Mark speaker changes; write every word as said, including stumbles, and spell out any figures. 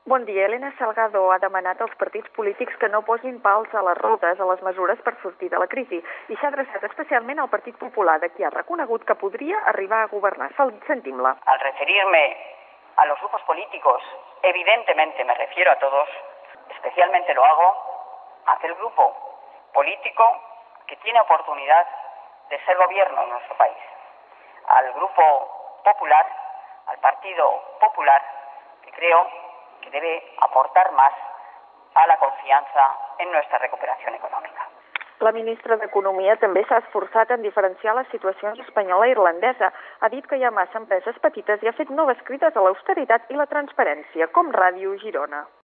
Speaker 1: Bon dia. Elena Salgado ha demanat als partits polítics que no posin pals a les rodes a les mesures per sortir de la crisi i s'ha adreçat especialment al Partit Popular, de qui ha reconegut que podria arribar a governar. Sentim-la.
Speaker 2: Al referirme a los grupos políticos, evidentemente me refiero a todos, especialmente lo hago a aquel grupo político que tiene oportunidad de ser gobierno en nuestro país, al Grupo Popular, al Partido Popular, que creo que debe aportar más a la confiança en nuestra recuperació econòmica.
Speaker 1: La ministra d'Economia també s'ha esforçat en diferenciar les situacions espanyola i irlandesa. Ha dit que hi ha massa empreses petites i ha fet noves crides a l'austeritat i la transparència, com Ràdio Girona.